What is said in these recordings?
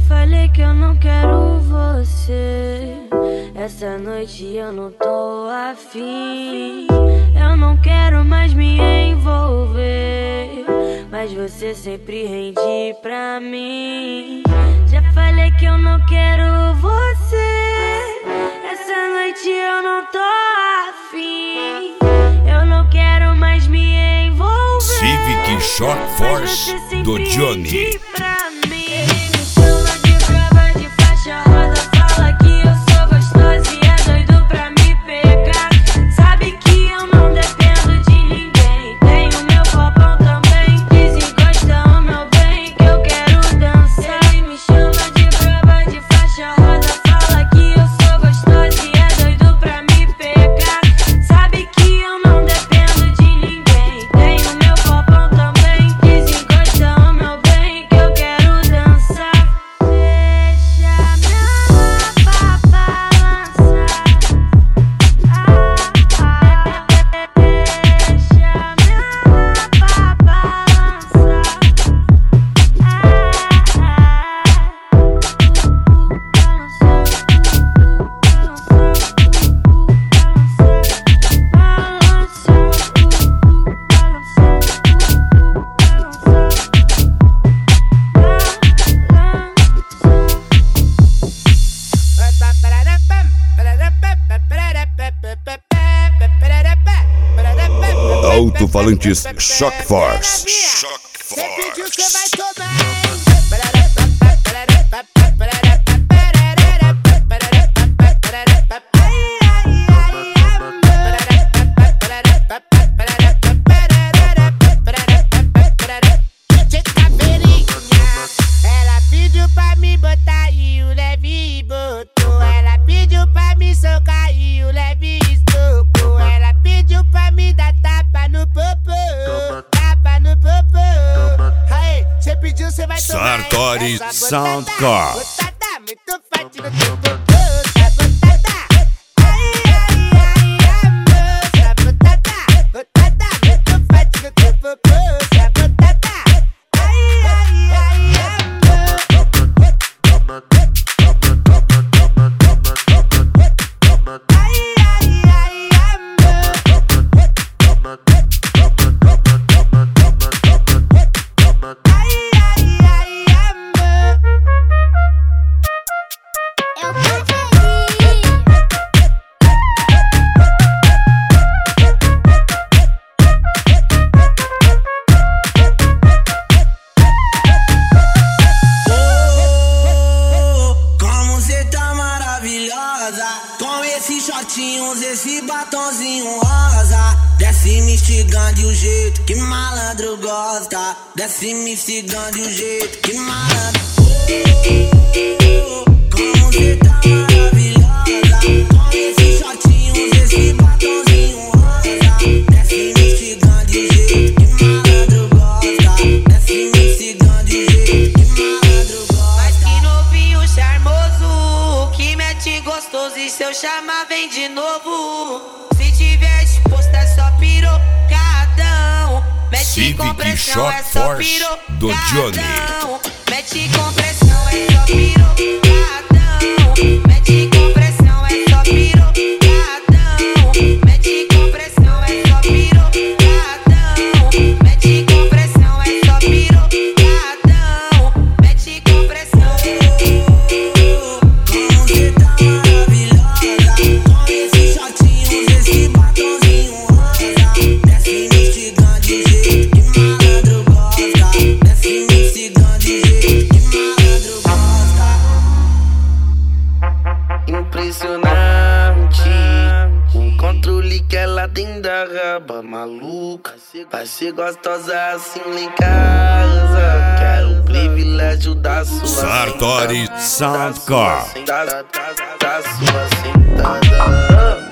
falei que eu não quero você. Essa noite eu não tô afim. Eu não quero mais me envolver, mas você sempre rende pra mim. Já falei que eu não quero você. Essa noite eu não tô afim. Eu não quero mais me envolver. Civic Shock Force do Johnny. Alto-falantes Shock Force. Cê pediu, cê vai tomar. Ela pediu pra me botar e o leve botou. Ela pediu pra me socar e o leve estocou. Ela pediu pra me dar tapa no popô, tapa no popô. Aí, cê pediu, cê vai tomar. Sartori Soundcore. Botada muito forte no teu popô, tá botada. Ai, amor, tá botada. Botada muito forte no teu popô, tá botada. Esse batonzinho rosa, desce me instigando o jeito que malandro gosta. Desce me instigando o jeito que malandro. Como cê tá maravilhosa, com esses shortinhos, esse batonzinho rosa. Desce me instigando o jeito que malandro gosta. Desce me instigando o jeito que malandro gosta. Mas que novinho charmoso, que mete gostoso e se eu chamar vem de novo. Se tiver disposto é só pirocadão. Mete com pressão é só do Johnny. Mete com pressão é só pirocadão. Mete com pressão é só pirocadão. Mete com pressão é só pirocadão. Mete com pressão é só pirocadão. Mete com pressão. Impressionante o controle que ela tem da raba maluca. Vai ser gostosa assim lá em casa. Quero o privilégio da sua Sartori Soundcore. Da sua sentada.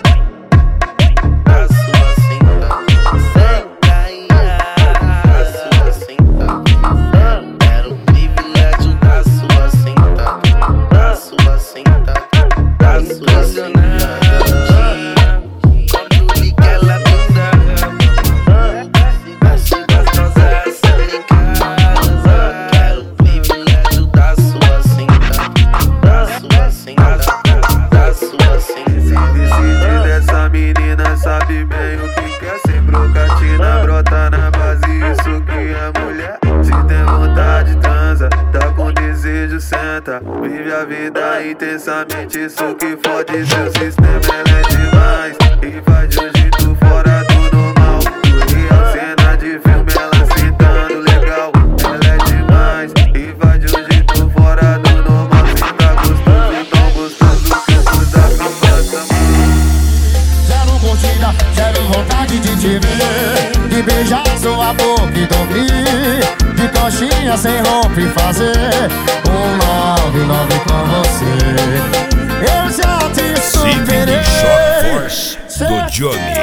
pede senta. Vive a vida intensamente, isso que fode seu sistema. Ela é demais, invade o jeito fora do normal. E a cena de filme ela sentando legal. Ela é demais, invade o jeito fora do normal. Cê tá gostoso, tão gostoso que eu vou dar campanha. Zero curtida, zero vontade de te ver, de beijar sua boca e dormir, de coxinha sem roupa e fazer 199 com você. Eu já te superei. Civic Short Force do Johnny.